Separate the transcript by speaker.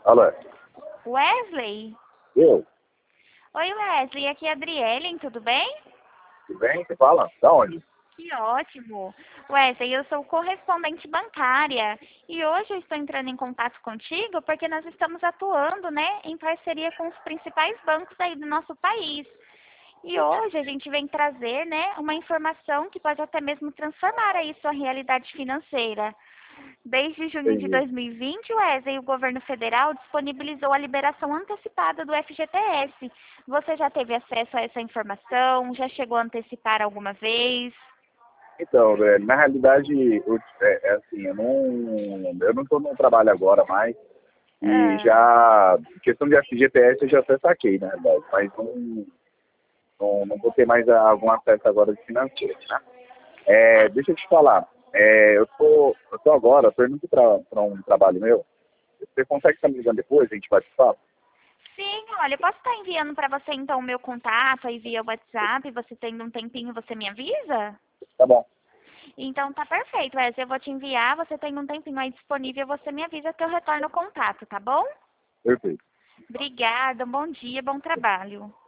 Speaker 1: Alô,
Speaker 2: Wesley?
Speaker 1: eu?
Speaker 2: Oi, Wesley, aqui é a Adriele, tudo bem?
Speaker 1: Tudo bem? Você fala? Da onde?
Speaker 2: Que ótimo. Wesley, eu sou correspondente bancária e hoje eu estou entrando em contato contigo porque nós estamos atuando, né, em parceria com os principais bancos aí do nosso país. E hoje a gente vem trazer, né, uma informação que pode até mesmo transformar aí sua realidade financeira. Desde junho de
Speaker 1: Entendi.
Speaker 2: 2020, Wesley, o governo federal disponibilizou a liberação antecipada do FGTS. Você já teve acesso a essa informação? Já chegou a antecipar alguma vez?
Speaker 1: Então, na realidade, é assim, eu não estou no trabalho agora mais, e
Speaker 2: Ah,
Speaker 1: já, questão de FGTS eu já até saquei, na realidade, mas não vou ter mais algum acesso agora de financeiro, né?
Speaker 2: ah,
Speaker 1: Deixa eu te falar, eu tô agora, estou indo para um trabalho meu, você consegue estar me ligando depois, a gente bate papo?
Speaker 2: sim, olha, eu posso estar enviando para você então o meu contato aí via WhatsApp, você tendo um tempinho, você me avisa?
Speaker 1: Tá bom,
Speaker 2: Então tá perfeito, Wesley, eu vou te enviar, você tem um tempinho aí disponível, você me avisa que eu retorno o contato, tá bom?
Speaker 1: perfeito.
Speaker 2: Obrigada, bom dia, bom trabalho.